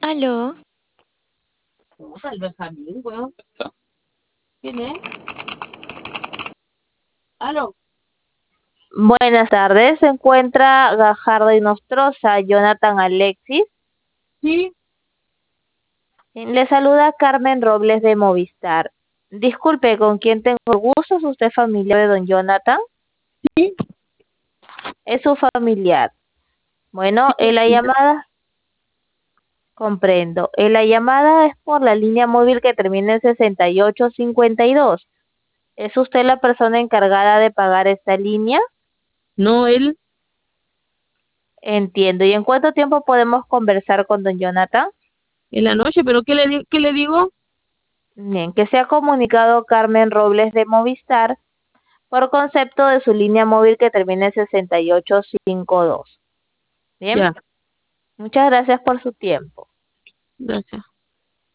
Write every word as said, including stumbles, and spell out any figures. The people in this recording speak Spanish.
Aló, Puta, el Benjamín, weón. ¿Quién es? Aló. Buenas tardes, se encuentra Gajardo y Nostroza, Jonathan Alexis. Sí, Le saluda Carmen Robles de Movistar. Disculpe, ¿con quién tengo el gusto? ¿Es usted familiar de don Jonathan? sí, Es su familiar. sí, Bueno, en la llamada, comprendo. En la llamada es por la línea móvil que termina en sesenta y ocho cincuenta y dos. ¿Es usted la persona encargada de pagar esta línea? no, él Entiendo. ¿Y en cuánto tiempo podemos conversar con don Jonathan? en la noche, pero ¿qué le, di- qué le digo? Bien, que se ha comunicado Carmen Robles de Movistar por concepto de su línea móvil que termina en sesenta y ocho cincuenta y dos. Bien, Ya, muchas gracias por su tiempo. gracias.